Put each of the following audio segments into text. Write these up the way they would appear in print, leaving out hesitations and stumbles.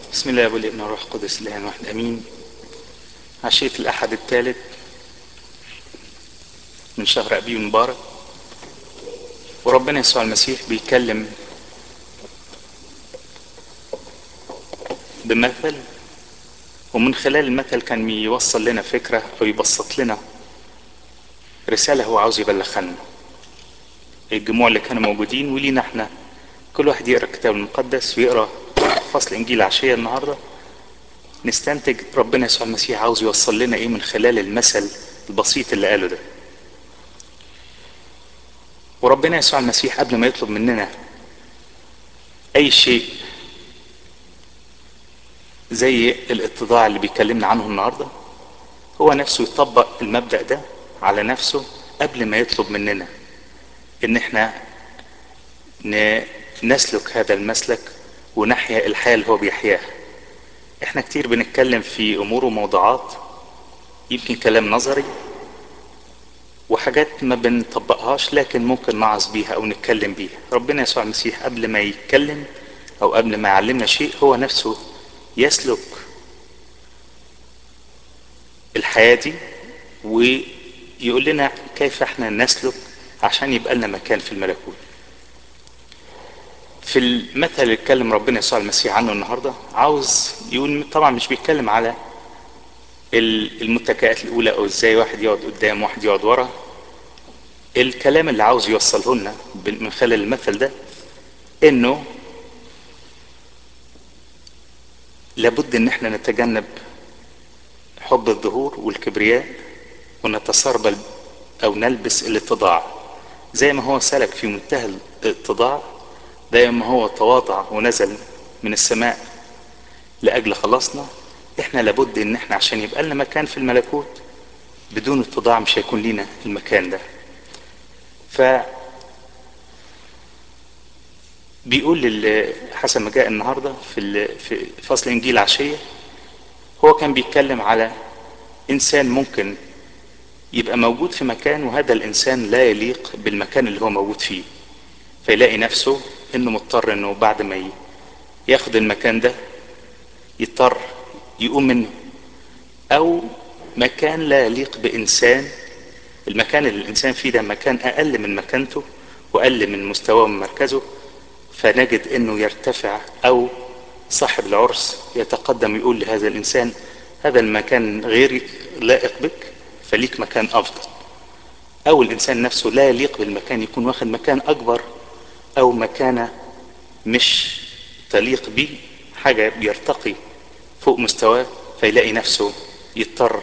بسم الله والابن والروح القدس الان واحد امين. عشية الاحد الثالث من شهر ابي مبارك، وربنا يسوع المسيح بيتكلم بمثل، ومن خلال المثل كان بيوصل لنا فكرة او يبسط لنا رسالة هو عاوز يبلغها لنا الجموع اللي كانوا موجودين ولينا احنا. كل واحد يقرأ الكتاب المقدس ويقرأ فصل انجيل عشية النهاردة، نستنتج ربنا يسوع المسيح عاوز يوصل لنا ايه من خلال المثل البسيط اللي قاله ده. وربنا يسوع المسيح قبل ما يطلب مننا اي شيء زي الاتضاع اللي بيكلمنا عنه النهاردة، هو نفسه يطبق المبدأ ده على نفسه قبل ما يطلب مننا ان احنا نسلك هذا المسلك ونحيا الحياة اللي هو بيحياها. احنا كتير بنتكلم في امور وموضوعات يمكن كلام نظري وحاجات ما بنطبقهاش، لكن ممكن نعظ بيها او نتكلم بيها. ربنا يسوع المسيح قبل ما يتكلم او قبل ما يعلمنا شيء هو نفسه يسلك الحياة دي ويقول لنا كيف احنا نسلك عشان يبقى لنا مكان في الملكوت. في المثل اللي اتكلم ربنا يسوع المسيح عنه النهارده عاوز يقول، طبعا مش بيتكلم على المتكئات الاولى او ازاي واحد يقعد قدام واحد يقعد ورا. الكلام اللي عاوز يوصله لنا من خلال المثل ده انه لابد ان احنا نتجنب حب الظهور والكبرياء ونتسربل او نلبس الاتضاع. زي ما هو سلك في منتهى الاتضاع، زي ما هو تواضع ونزل من السماء لاجل خلاصنا، احنا لابد ان احنا عشان يبقى لنا مكان في الملكوت بدون اتضاع مش هيكون لنا المكان ده. فبيقول حسب ما جاء النهارده في فصل انجيل عشيه، هو كان بيتكلم على انسان ممكن يبقى موجود في مكان وهذا الانسان لا يليق بالمكان اللي هو موجود فيه، فيلاقي نفسه انه مضطر انه بعد ما ياخد المكان ده يضطر يقوم منه، او مكان لا يليق بانسان، المكان اللي الانسان فيه ده مكان اقل من مكانته واقل من مستواه ومن مركزه، فنجد انه يرتفع او صاحب العرس يتقدم يقول لهذا الانسان هذا المكان غير لائق بك فليك مكان افضل، او الانسان نفسه لا يليق بالمكان يكون واخد مكان اكبر او مكانة مش تليق به، حاجة بيرتقي فوق مستواه فيلاقي نفسه يضطر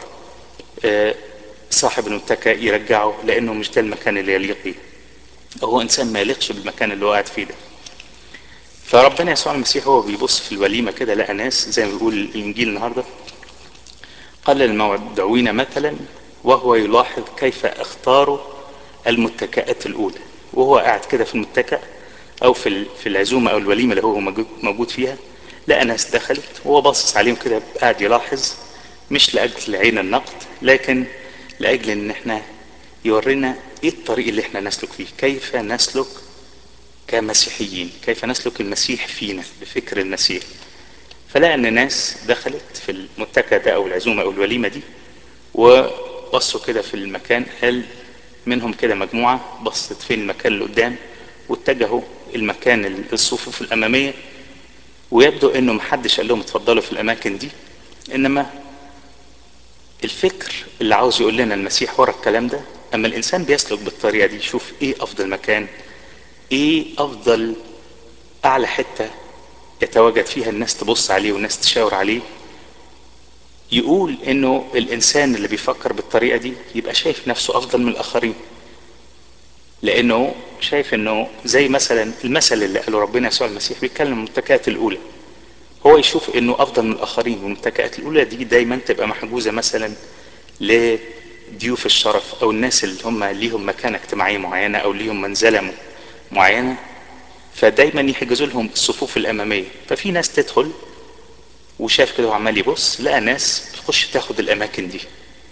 صاحب المتكأ يرجعه لانه مش ده المكان اللي يليق به، او هو انسان ما يليقش بالمكان اللي هو قاعد فيه ده. فربنا يسوع المسيح هو بيبص في الوليمة كده لقى ناس زي ما بيقول الانجيل النهاردة، قال للمدعوين مثلا وهو يلاحظ كيف اختاروا المتكئات الاولى. وهو قاعد كده في المتكأ او في العزومة او الوليمة اللي هو موجود فيها، لقى ناس دخلت وهو باصص عليهم كده قاعد يلاحظ، مش لاجل عين النقد لكن لاجل ان احنا يورينا ايه الطريق اللي احنا نسلك فيه، كيف نسلك كمسيحيين، كيف نسلك المسيح فينا بفكر المسيح. فلقى ان ناس دخلت في المتكأ ده او العزومة او الوليمة دي وبصوا كده في المكان، قال منهم كده مجموعة بصت فين المكان اللي قدام واتجهوا المكان الصفوف الامامية، ويبدو انه محدش قال لهم اتفضلوا في الاماكن دي، انما الفكر اللي عاوز يقول لنا المسيح ورا الكلام ده اما الانسان بيسلك بالطريقة دي يشوف ايه افضل مكان، ايه افضل اعلى حتة يتواجد فيها الناس تبص عليه والناس تشاور عليه، يقول انه الانسان اللي بيفكر بالطريقة دي يبقى شايف نفسه افضل من الاخرين، لانه شايف انه زي مثلا المثل اللي قاله ربنا يسوع المسيح بيتكلم عن المتكئات الاولى، هو يشوف انه افضل من الاخرين، والمتكئات الاولى دي دايما تبقى محجوزة مثلا لضيوف الشرف او الناس اللي هم ليهم مكانة اجتماعية معينة او ليهم منزلة معينة، فدايما يحجزوا لهم الصفوف الامامية. ففي ناس تدخل وشاف كده وعمال يبص لقى ناس تخش تاخد الاماكن دي،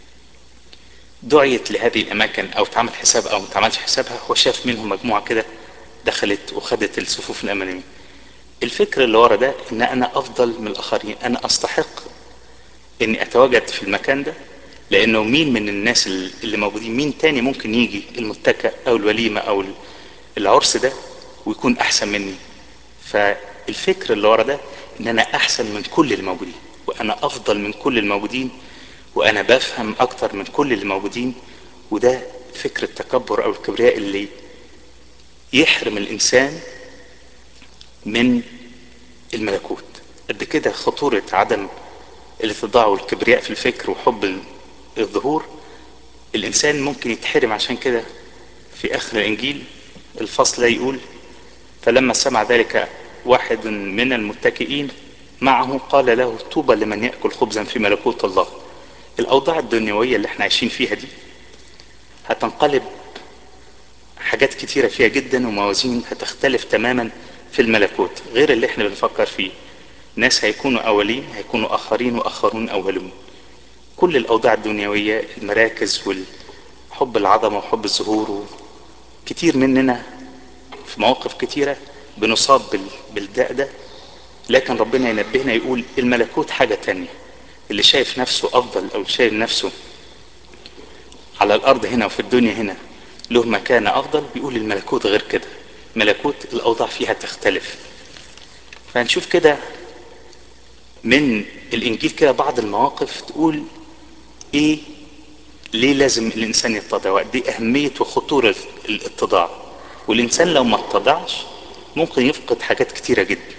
دعيت لهذه الاماكن او اتعمل حساب او متعملش حسابها، هو شاف منهم مجموعة كده دخلت وخدت الصفوف الامامية. الفكر اللي ورا ده ان انا افضل من الاخرين، انا استحق اني اتواجد في المكان ده، لانه مين من الناس اللي موجودين، مين تاني ممكن يجي المتكأ او الوليمة او العرس ده ويكون احسن مني؟ فالفكر اللي ورا ده ان انا احسن من كل الموجودين، وانا افضل من كل الموجودين، وانا بفهم اكتر من كل اللي موجودين. وده فكر التكبر او الكبرياء اللي يحرم الانسان من الملكوت. قد كده خطورة عدم الاتضاع والكبرياء في الفكر وحب الظهور. الانسان ممكن يتحرم. عشان كده في اخر الانجيل الفصل يقول: فلما سمع ذلك واحد من المتكئين معه قال له: طوبى لمن يأكل خبزا في ملكوت الله. الاوضاع الدنيوية اللي احنا عايشين فيها دي هتنقلب حاجات كتيرة فيها جدا، وموازين هتختلف تماما في الملكوت غير اللي احنا بنفكر فيه. ناس هيكونوا اولين، هيكونوا اخرين، واخرون اولون. كل الاوضاع الدنيوية، المراكز والحب العظمة وحب الظهور، كتير مننا في مواقف كتيرة بنصاب بالداء ده. لكن ربنا ينبهنا يقول الملكوت حاجة تانية. اللي شايف نفسه افضل او شايف نفسه على الارض هنا وفي الدنيا هنا له مكانة افضل، بيقول الملكوت غير كده. ملكوت الاوضاع فيها تختلف. فهنشوف كده من الانجيل كده بعض المواقف تقول ايه، ليه لازم الانسان يتضع، وقد ايه اهمية وخطورة الاتضاع. والانسان لو ما اتضعش ممكن يفقد حاجات كتيرة جدا.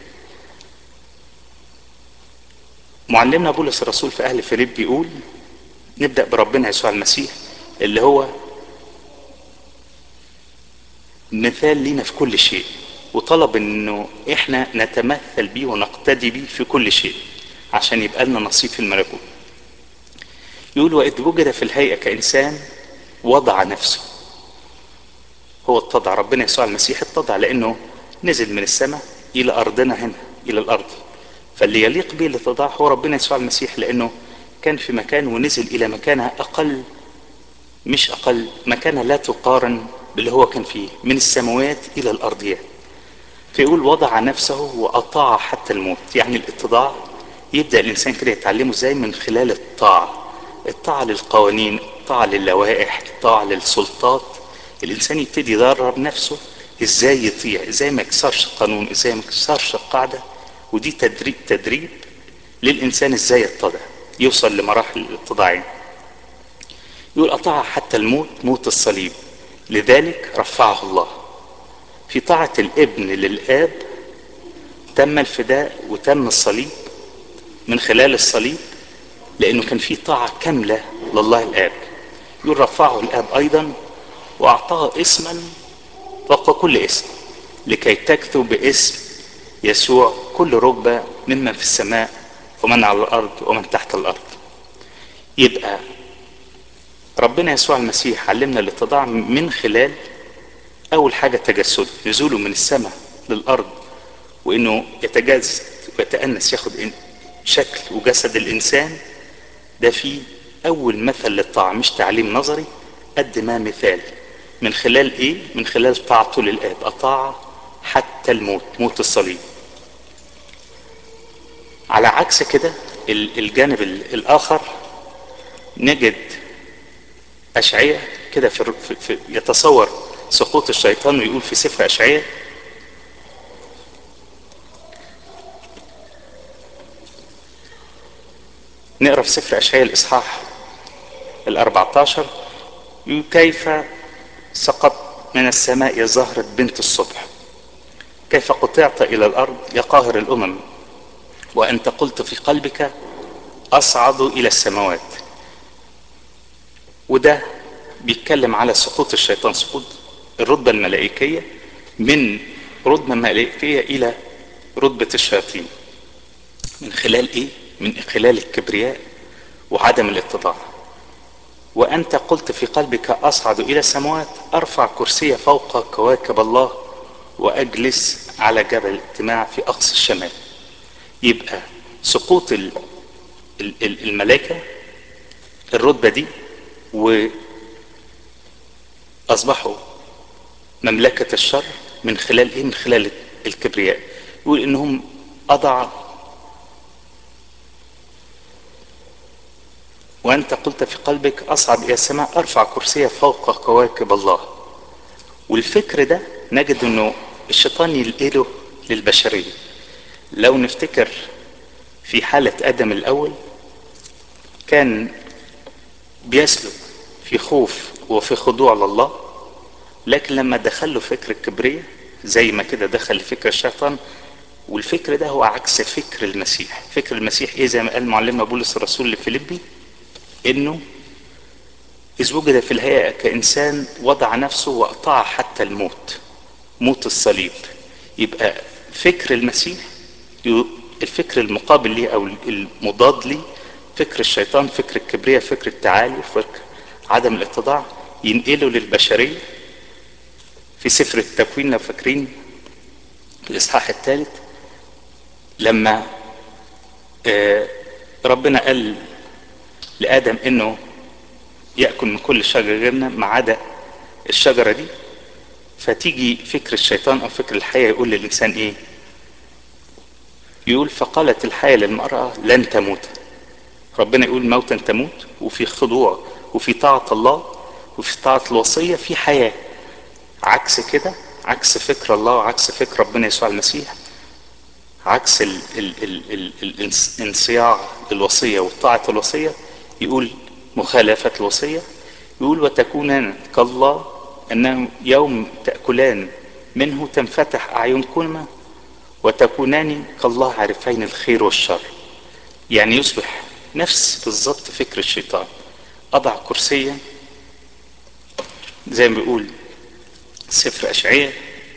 معلمنا بولس الرسول في اهل فيليب بيقول، نبدأ بربنا يسوع المسيح اللي هو مثال لينا في كل شيء، وطلب انه احنا نتمثل بيه ونقتدي بيه في كل شيء عشان يبقى لنا نصيب في الملكوت. يقول: وإذ وجد في الهيئة كإنسان وضع نفسه. هو اتضع، ربنا يسوع المسيح اتضع لانه نزل من السماء الى ارضنا هنا الى الارض. فاللي يليق به الاتضاع هو ربنا يسوع المسيح، لانه كان في مكان ونزل الى مكانة اقل، مش اقل، مكانة لا تقارن باللي هو كان فيه، من السماوات الى الارضيات. فيقول وضع نفسه واطاع حتى الموت. يعني الاتضاع يبدأ الانسان كده يتعلمه ازاي؟ من خلال الطاعة. الطاعة للقوانين، الطاعة للوائح، الطاعة للسلطات. الانسان يبتدي يدرب نفسه ازاي يطيع، ازاي ما يكسرش قانون، ازاي ما يكسرش القاعدة. ودي تدريب للانسان ازاي يتضع، يوصل لمراحل الاتضاع. يقول اطاع حتى الموت، موت الصليب، لذلك رفعه الله. في طاعة الابن للاب تم الفداء وتم الصليب من خلال الصليب، لانه كان في طاعة كاملة لله الاب. يقول رفعه الاب ايضا واعطاه اسما فوق كل اسم، لكي تكثو باسم يسوع كل ركبة ممن في السماء ومن على الارض ومن تحت الارض. يبقى ربنا يسوع المسيح علمنا الاتضاع من خلال اول حاجة تجسد، نزوله من السماء للارض، وانه يتجسد ويتأنس، ياخد شكل وجسد الانسان. ده فيه اول مثل للطاعة، مش تعليم نظري قد ما مثال. من خلال ايه؟ من خلال طاعته للاب، اطاع حتى الموت، موت الصليب. على عكس كده الجانب الاخر نجد اشعياء كده في يتصور سقوط الشيطان، ويقول في سفر اشعياء: نقرا في سفر اشعياء الاصحاح ال14: يقول كيف سقط من السماء يا زهرة بنت الصبح، كيف قطعت الى الارض يا قاهر الامم، وانت قلت في قلبك اصعد الى السماوات. وده بيتكلم على سقوط الشيطان، سقوط الرتبة الملائكية من رتبة ملائكية الى رتبة الشياطين. من خلال ايه؟ من خلال الكبرياء وعدم الاتضاع. وانت قلت في قلبك اصعد الى السماوات، ارفع كرسي فوق كواكب الله، واجلس على جبل الاجتماع في اقصى الشمال. يبقى سقوط الملائكة الرتبة دي، واصبحوا مملكة الشر من خلال ايه؟ من خلال الكبرياء. يقول انهم اضع، وانت قلت في قلبك اصعد الى السماء ارفع كرسي فوق كواكب الله. والفكر ده نجد انه الشيطان يلقله للبشرية. لو نفتكر في حالة ادم الاول كان بيسلك في خوف وفي خضوع لله، لكن لما دخل له فكر الكبرية زي ما كده دخل فكر الشيطان، والفكر ده هو عكس فكر المسيح. فكر المسيح ايه؟ زي ما قال معلمنا بولس الرسول لفيليبي، انه اذ وجد في الهيئة كانسان وضع نفسه واطاع حتى الموت، موت الصليب. يبقى فكر المسيح الفكر المقابل ليه او المضاد ليه فكر الشيطان، فكر الكبرية، فكر التعالي، فكر عدم الاتضاع، ينقله للبشرية. في سفر التكوين لو فاكرين في الاصحاح الثالث لما ربنا قال لآدم انه يأكل من كل شجرة غيرنا ما عدا الشجرة دي، فتيجي فكر الشيطان او فكر الحياة يقول للإنسان ايه؟ يقول فقالت الحياة للمرأة لن تموت. ربنا يقول موتا تموت، وفي خضوع وفي طاعة الله وفي طاعة الوصية في حياة. عكس كده، عكس فكر الله وعكس فكر ربنا يسوع المسيح، عكس الانصياع للوصية وطاعة الوصية، يقول مخالفة الوصية. يقول وتكونان كالله انه يوم تأكلان منه تنفتح اعينكما وتكونان كالله عارفين الخير والشر. يعني يصبح نفس بالضبط فكر الشيطان. اضع كرسيا زي ما بيقول سفر اشعياء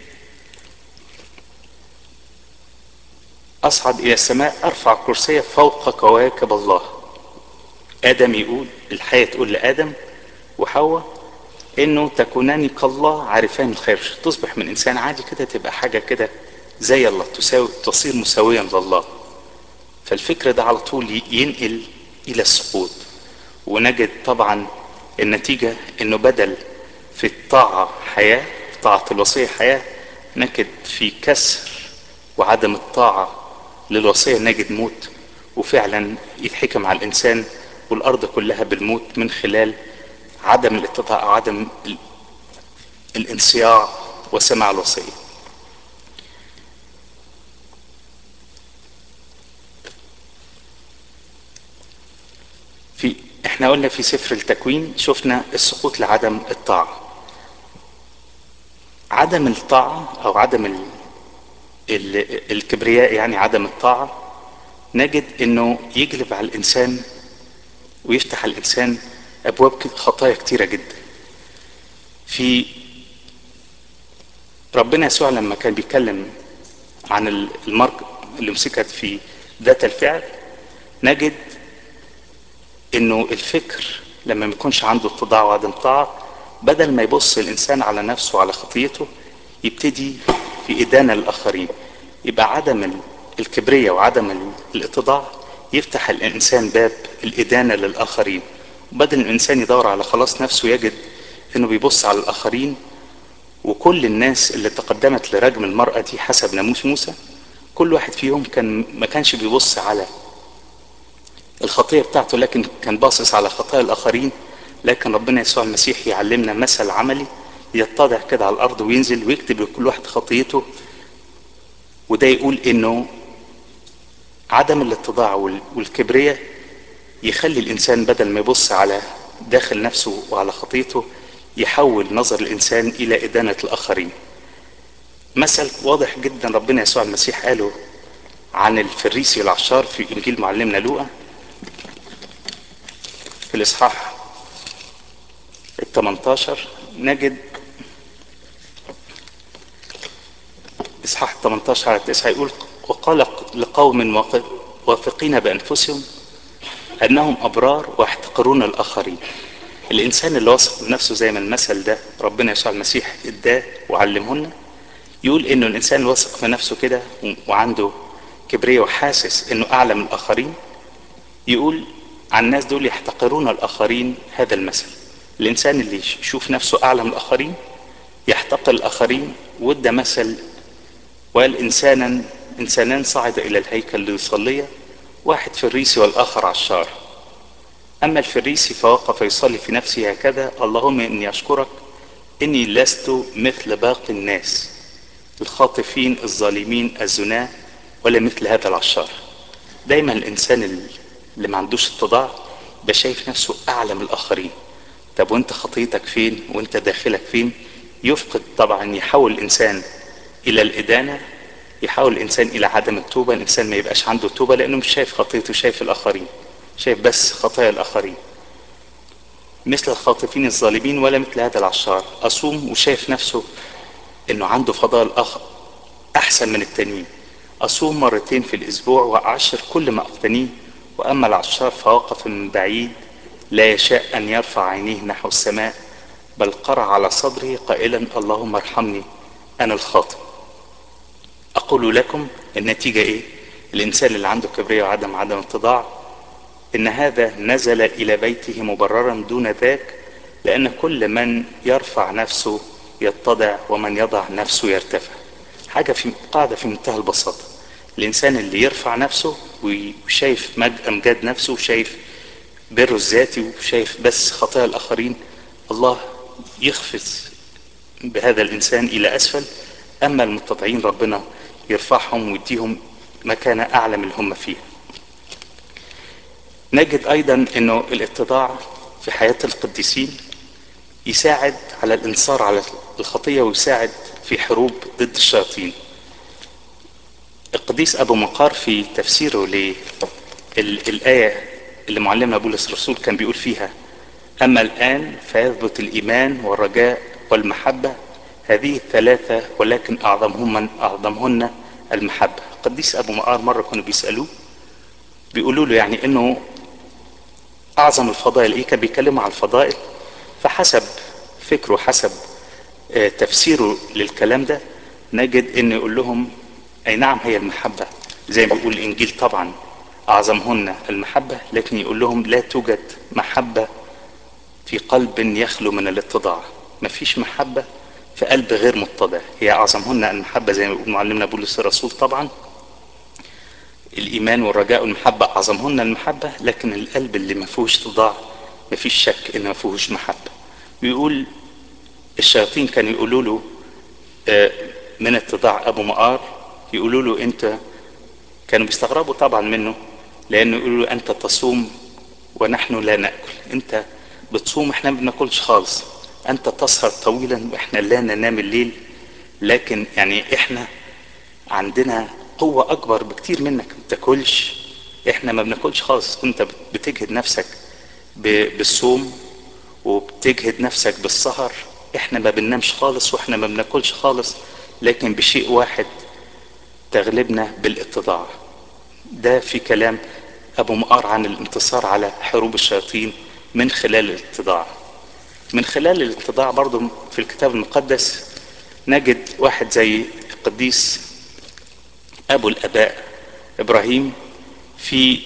اصعد الى السماء ارفع كرسي فوق كواكب الله. ادم يقول، الحياة تقول لادم وحواء انه تكونان كالله عارفان الخير. تصبح من انسان عادي كده تبقى حاجة كده زي الله، تصير مساويا لله. فالفكر ده على طول ينقل الى السقوط. ونجد طبعا النتيجة انه بدل في الطاعة حياة، في طاعة الوصية حياة، نجد في كسر وعدم الطاعة للوصية نجد موت. وفعلا يتحكم على الانسان والارض كلها بالموت من خلال عدم الاتضاع او عدم الانصياع وسماع الوصية. احنا قلنا في سفر التكوين شفنا السقوط لعدم الطاعة. عدم الطاعة او عدم الكبرياء، يعني عدم الطاعة، نجد انه يجلب على الانسان ويفتح على الانسان ابواب خطايا كتيرة جدا. في ربنا يسوع لما كان بيتكلم عن المرأة اللي مسكت في ذات الفعل، نجد انه الفكر لما ما يكونش عنده اتضاع وعدم طاعة، بدل ما يبص الانسان على نفسه وعلى خطيته يبتدي في ادانة للاخرين. يبقى عدم الكبرية وعدم الاتضاع يفتح الانسان باب الادانة للاخرين. بدل الانسان يدور على خلاص نفسه يجد انه بيبص على الاخرين. وكل الناس اللي تقدمت لرجم المرأة دي حسب ناموس موسى، كل واحد فيهم ما كانش بيبص على الخطية بتاعته، لكن كان باصص على خطايا الاخرين. لكن ربنا يسوع المسيح يعلمنا مثل عملي يتضع كده على الارض وينزل ويكتب لكل واحد خطيته. وده يقول انه عدم الاتضاع والكبرية يخلي الانسان بدل ما يبص على داخل نفسه وعلى خطيته يحول نظر الانسان الى ادانة الاخرين. مثل واضح جدا ربنا يسوع المسيح قاله عن الفريسي والعشار في انجيل معلمنا لوقا في الاصحاح 18. نجد اصحاح 18 على 9 يقول وقال لقوم واثقين بانفسهم انهم ابرار ويحتقرون الاخرين. الانسان اللي واثق بنفسه زي ما المثل ده ربنا يسوع المسيح اداه وعلمهن، يقول انه الانسان الواثق في نفسه كده وعنده كبرياء وحاسس انه اعلى من الاخرين، يقول عن الناس دول يحتقرون الاخرين هذا المثل. الانسان اللي يشوف نفسه اعلى من الاخرين يحتقر الاخرين. وده مثل وقال انسانا إنسانان صعد إلى الهيكل ليصليا، واحد فريسي والآخر عشار. أما الفريسي فوقف يصلي في نفسه هكذا: اللهم إني أشكرك إني لست مثل باقي الناس الخاطفين الظالمين الزناة، ولا مثل هذا العشار. دايما الإنسان اللي ما عندوش اتضاع يبقى شايف نفسه أعلى من الآخرين. طب وانت خطيتك فين؟ وانت داخلك فين؟ يفقد طبعا، يحول الإنسان إلى الإدانة، يحول الإنسان إلى عدم التوبة. الإنسان ما يبقاش عنده توبة لأنه مش شايف خطيته، شايف الآخرين، شايف بس خطايا الآخرين. مثل الخاطفين الظالمين ولا مثل هذا العشار. أصوم وشايف نفسه إنه عنده فضائل أحسن من التانيين. أصوم مرتين في الأسبوع وأعشر كل ما أقتنيه. وأما العشار فوقف من بعيد لا يشاء أن يرفع عينيه نحو السماء، بل قرع على صدره قائلا: اللهم ارحمني أنا الخاطئ. أقول لكم النتيجة إيه؟ الإنسان اللي عنده كبرياء وعدم اتضاع، إن هذا نزل إلى بيته مبررا دون ذاك، لأن كل من يرفع نفسه يتضع، ومن يضع نفسه يرتفع. حاجة في قاعدة في منتهى البساطة: الإنسان اللي يرفع نفسه وشايف أمجاد نفسه وشايف بره الذاتي وشايف بس خطايا الآخرين، الله يخفز بهذا الإنسان إلى أسفل. أما المتضعين ربنا يرفعهم ويديهم مكانة أعلى من اللي هم فيها. نجد أيضا أنه الاتضاع في حياة القديسين يساعد على الانتصار على الخطية، ويساعد في حروب ضد الشياطين. القديس أبو مقار في تفسيره للآية اللي معلمنا بولس الرسول كان بيقول فيها: أما الآن فيثبت الإيمان والرجاء والمحبة، هذه الثلاثة ولكن أعظمهن المحبة. القديس أبو مقار مرة كانوا بيسألوه، بيقولوا له يعني إنه أعظم الفضائل إيه؟ كان بيكلموا على الفضائل، فحسب فكره حسب تفسيره للكلام ده نجد إنه يقول لهم: أي نعم هي المحبة، زي ما بيقول الإنجيل طبعا أعظمهن المحبة، لكن يقول لهم لا توجد محبة في قلب يخلو من الاتضاع. مفيش محبة في قلب غير متضع. هي أعظمهن المحبة زي ما بيقول معلمنا بولس الرسول طبعا، الإيمان والرجاء والمحبة أعظمهن المحبة، لكن القلب اللي ما فيهوش اتضاع مفيش شك إن ما فيهوش محبة. بيقول الشياطين كانوا يقولوا له من اتضاع أبو مقار، يقولوا له أنت، كانوا بيستغربوا طبعا منه، لأنه يقولوا له أنت تصوم ونحن لا نأكل. أنت بتصوم احنا ما بناكلش خالص، أنت تسهر طويلا واحنا لا ننام الليل، لكن يعني احنا عندنا قوة أكبر بكتير منك، ما بتاكلش، احنا ما بناكلش خالص. أنت بتجهد نفسك بالصوم وبتجهد نفسك بالسهر، احنا ما بننامش خالص واحنا ما بناكلش خالص، لكن بشيء واحد تغلبنا بالاتضاع. ده في كلام أبو مقار عن الانتصار على حروب الشياطين من خلال الاتضاع. من خلال الاتضاع برضو في الكتاب المقدس نجد واحد زي القديس أبو الآباء إبراهيم في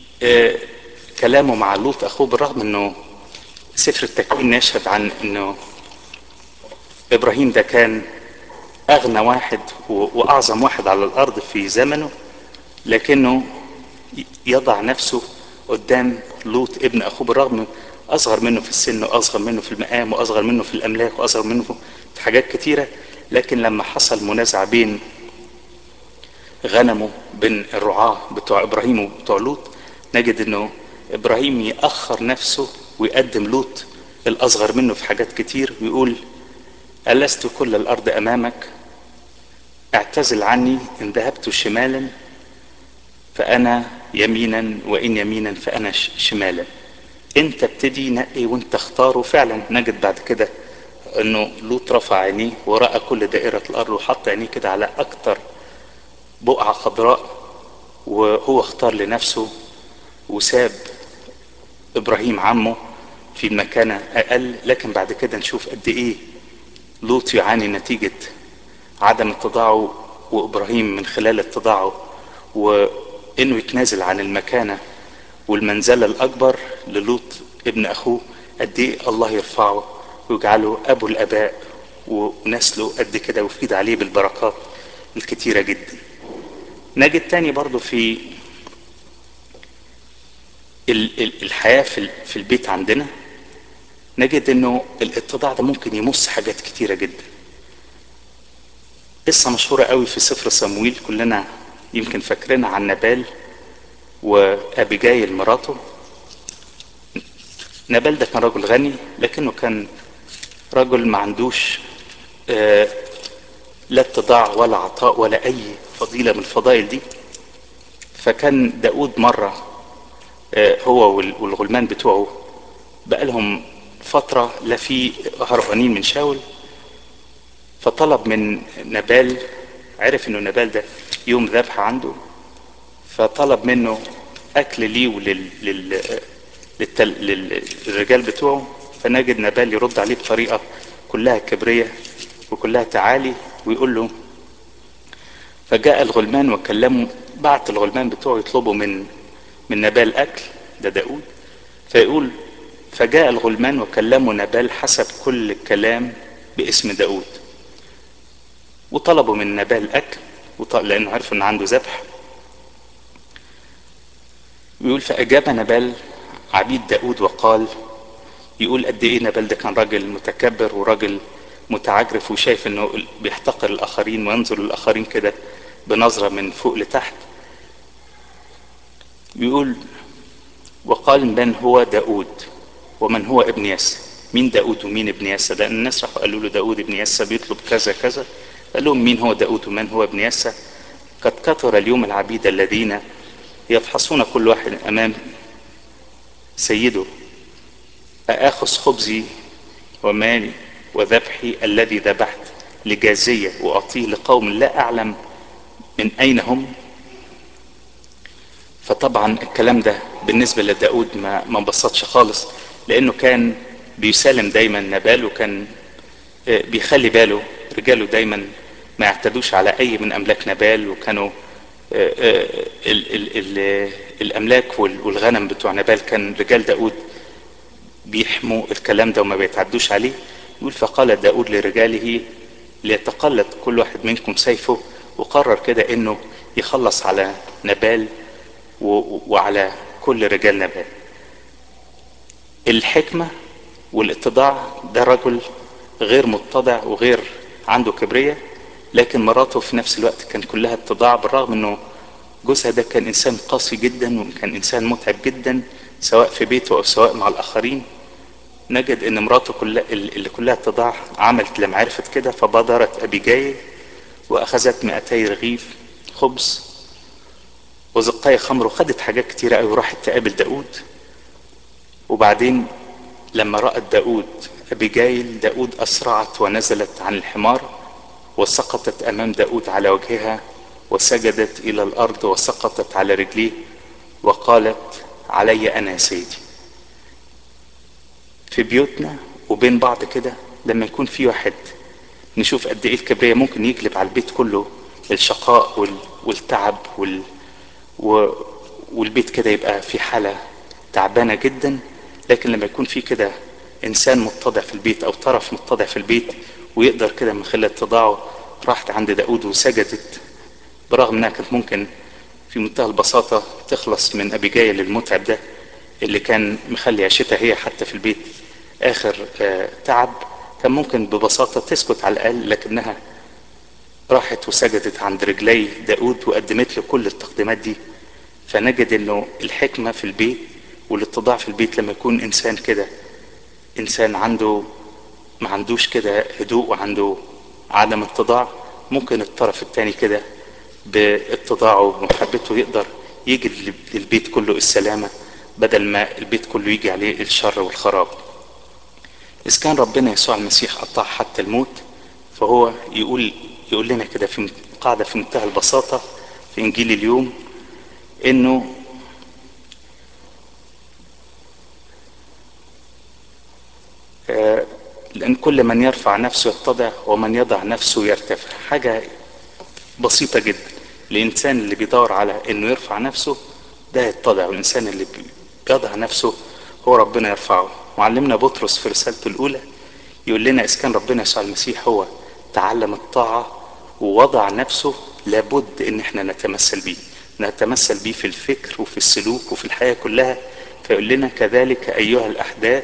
كلامه مع لوط أخوه، بالرغم أنه سفر التكوين يشهد عن أنه إبراهيم ده كان أغنى واحد وأعظم واحد على الأرض في زمنه، لكنه يضع نفسه قدام لوط ابن أخوه، بالرغم أصغر منه في السن وأصغر منه في المقام وأصغر منه في الأملاك وأصغر منه في حاجات كتيرة. لكن لما حصل منازع بين غنمه بين الرعاة بتوع إبراهيم وبتوع لوط، نجد أنه إبراهيم يأخر نفسه ويقدم لوط الأصغر منه في حاجات كتير، ويقول: ألست كل الأرض أمامك؟ اعتزل عني، إن ذهبت شمالا فأنا يمينا، وإن يمينا فأنا شمالا. انت ابتدي نقي وانت اختاره. فعلا نجد بعد كده انه لوط رفع عينيه ورأى كل دائرة الارض، وحط عينيه كده على اكتر بقعة خضراء وهو اختار لنفسه، وساب ابراهيم عمه في المكانة اقل. لكن بعد كده نشوف قد ايه لوط يعاني نتيجة عدم اتضاعه، وابراهيم من خلال اتضاعه وانه يتنازل عن المكانة والمنزلة الاكبر للوط ابن اخوه، قد ايه الله يرفعه ويجعله ابو الاباء ونسله قد كده ويفيد عليه بالبركات الكتيرة جدا. نجد تاني برضو في الحياة في البيت عندنا، نجد انه الاتضاع ده ممكن يمس حاجات كتيرة جدا. قصة مشهورة قوي في سفر صمويل كلنا يمكن فاكرينها، عن نبال وابيجايل مراته. نبال ده كان رجل غني، لكنه كان رجل ما عندوش لا اتضاع ولا عطاء ولا اي فضيلة من الفضائل دي. فكان داود مرة هو والغلمان بتوعه بقالهم فترة لا في هربانين من شاول، فطلب من نبال، عرف انه نبال ده يوم ذبح عنده، فطلب منه اكل ليه للرجال بتوعه. فنجد نبال يرد عليه بطريقة كلها كبرية وكلها تعالي، ويقول له: فجاء الغلمان وكلموا، بعت الغلمان بتوعه يطلبوا من نبال اكل، ده داود. فيقول: فجاء الغلمان وكلموا نبال حسب كل كلام باسم داود، وطلبوا من نبال اكل لانه عرفوا ان عنده ذبح. ويقول: فاجاب نبال عبيد داود وقال، يقول قد ايه نبال ده كان راجل متكبر وراجل متعجرف وشايف انه بيحتقر الاخرين وينظر للاخرين كده بنظرة من فوق لتحت. يقول: وقال: من هو داود ومن هو ابن ياسى؟ مين داود ومين ابن ياسى؟ لان الناس راحوا قالوا له داود ابن ياسى بيطلب كذا كذا. قال لهم: مين هو داود ومن هو ابن ياسى؟ قد كثر اليوم العبيد الذين يفحصون كل واحد امام سيده، أآخذ خبزي ومالي وذبحي الذي ذبحت لجازية وأعطيه لقوم لا أعلم من أين هم؟ فطبعا الكلام ده بالنسبة لداود ما انبسطش خالص، لأنه كان بيسالم دايما نبال، وكان بيخلي باله رجاله دايما ما يعتدوش على أي من أملاك نبال، وكانوا الأملاك والغنم بتوع نبال كان رجال داود بيحموا الكلام ده وما بيتعدوش عليه. يقول: فقال داود لرجاله: ليتقلد كل واحد منكم سيفه. وقرر كده انه يخلص على نبال وعلى كل رجال نبال. الحكمة والاتضاع، ده رجل غير متضع وغير عنده كبرية، لكن مراته في نفس الوقت كان كلها اتضاع، بالرغم انه جوزها ده كان انسان قاسي جدا وكان انسان متعب جدا سواء في بيته او سواء مع الاخرين. نجد ان مراته اللي كلها اتضاع عملت لما عرفت كده، فبادرت ابيجايل واخذت 200 رغيف خبز وزقاية خمر وخدت حاجات كتيرة قوي وراحت تقابل داود. وبعدين لما رأت داود ابيجايل، داود اسرعت ونزلت عن الحمار وسقطت امام داود على وجهها وسجدت الى الارض وسقطت على رجليه وقالت: علي انا يا سيدي. في بيوتنا وبين بعض كده لما يكون في واحد نشوف قد ايه الكبرياء ممكن يقلب على البيت كله الشقاء والتعب والبيت كده يبقى في حالة تعبانة جدا. لكن لما يكون في كده انسان متضع في البيت او طرف متضع في البيت ويقدر كده من خلال اتضاعه، راحت عند داود وسجدت، برغم انها كانت ممكن في منتهى البساطة تخلص من ابيجايل المتعب ده اللي كان مخلي عيشتها هي حتى في البيت اخر تعب، كان ممكن ببساطة تسكت على الاقل، لكنها راحت وسجدت عند رجلي داود وقدمت له كل التقديمات دي. فنجد انه الحكمة في البيت والاتضاع في البيت لما يكون انسان كده، انسان ما عندوش كده هدوء وعنده عدم اتضاع، ممكن الطرف التاني كده باتضاعه ومحبته يقدر يجي للبيت كله السلامة بدل ما البيت كله يجي عليه الشر والخراب. إذا كان ربنا يسوع المسيح قطع حتى الموت، فهو يقول لنا كده في قاعدة في منتهى البساطة في إنجيل اليوم، إنه لأن كل من يرفع نفسه يتضع ومن يضع نفسه يرتفع. حاجة بسيطة جدا. الإنسان اللي بيدور على إنه يرفع نفسه ده يتضع، والإنسان اللي بيضع نفسه هو ربنا يرفعه. معلمنا بطرس في رسالته الأولى يقول لنا: إذا كان ربنا يسوع المسيح هو تعلم الطاعة ووضع نفسه لابد ان احنا نتمثل بيه في الفكر وفي السلوك وفي الحياة كلها. فيقول لنا كذلك ايها الاحداث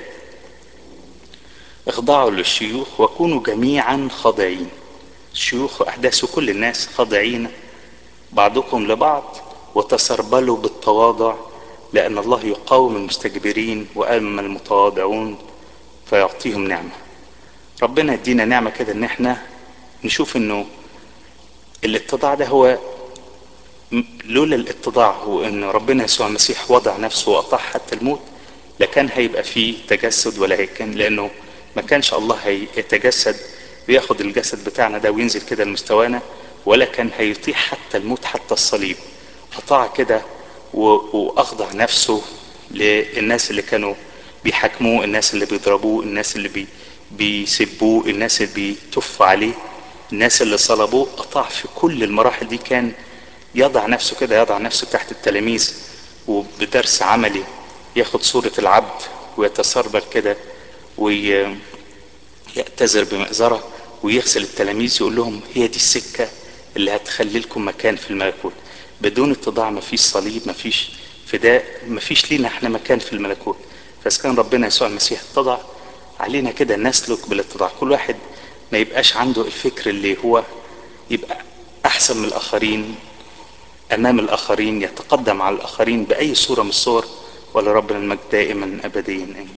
اخضعوا للشيوخ وكونوا جميعا خاضعين. الشيوخ واحداث كل الناس خاضعين بعضكم لبعض، وتسربلوا بالتواضع لان الله يقاوم المستكبرين واما المتواضعون فيعطيهم نعمة. ربنا يدينا نعمة كده ان احنا نشوف انه الاتضاع ده هو، لولا الاتضاع وان ربنا يسوع المسيح وضع نفسه واطاع حتى الموت، لكان هيبقى فيه تجسد ولا هيكون، لانه ما كانش الله هيتجسد وياخد الجسد بتاعنا ده وينزل كده لمستوانا، ولا كان هيطيع حتى الموت حتى الصليب. اطاع كده واخضع نفسه للناس اللي كانوا بيحاكموه، الناس اللي بيضربوه، الناس اللي بيسبوه، الناس اللي بيتفوا عليه، الناس اللي صلبوه. اطاع في كل المراحل دي، كان يضع نفسه كده، يضع نفسه تحت التلاميذ، وبدرس عملي ياخد صورة العبد ويتسربل كده ويعتذر بمأزرة ويغسل التلاميذ، يقول لهم هي دي السكة اللي هتخلي لكم مكان في الملكوت. بدون اتضاع مفيش صليب، مفيش فداء، مفيش لينا احنا مكان في الملكوت. فإذا كان ربنا يسوع المسيح اتضع، علينا كده نسلك بالاتضاع. كل واحد ما يبقاش عنده الفكر اللي هو يبقى احسن من الاخرين، امام الاخرين، يتقدم على الاخرين باي صورة من الصور. ولربنا المجد دائما ابديا امين.